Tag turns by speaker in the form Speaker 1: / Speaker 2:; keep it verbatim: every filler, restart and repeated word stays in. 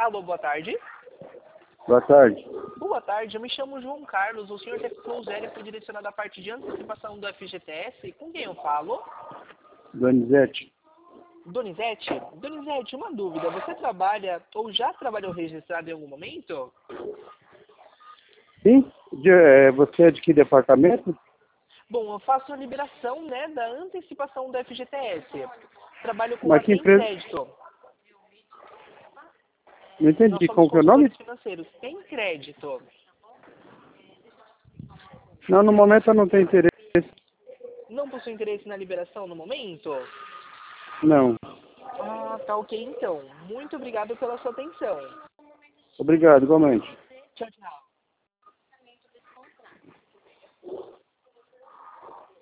Speaker 1: Alô, boa tarde.
Speaker 2: Boa tarde.
Speaker 1: Boa tarde, eu me chamo João Carlos. O senhor teclou zero foi direcionado à parte de antecipação do F G T S. Com quem eu falo?
Speaker 2: Donizete.
Speaker 1: Donizete? Donizete, uma dúvida. Você trabalha ou já trabalhou registrado em algum momento?
Speaker 2: Sim? De, é, você é de que departamento?
Speaker 1: Bom, eu faço a liberação, né, da antecipação do F G T S. Trabalho com
Speaker 2: Mas
Speaker 1: a
Speaker 2: que
Speaker 1: Tem
Speaker 2: empresa?
Speaker 1: Crédito.
Speaker 2: Não
Speaker 1: Nós
Speaker 2: entendi.
Speaker 1: somos
Speaker 2: Como que é o nome?
Speaker 1: consultores financeiros. Tem Crédito.
Speaker 2: Não, no momento eu não tenho interesse.
Speaker 1: Não possui interesse na liberação no momento?
Speaker 2: Não.
Speaker 1: Ah, tá ok então. Muito obrigado pela sua atenção.
Speaker 2: Obrigado, igualmente.
Speaker 1: Tchau, tchau.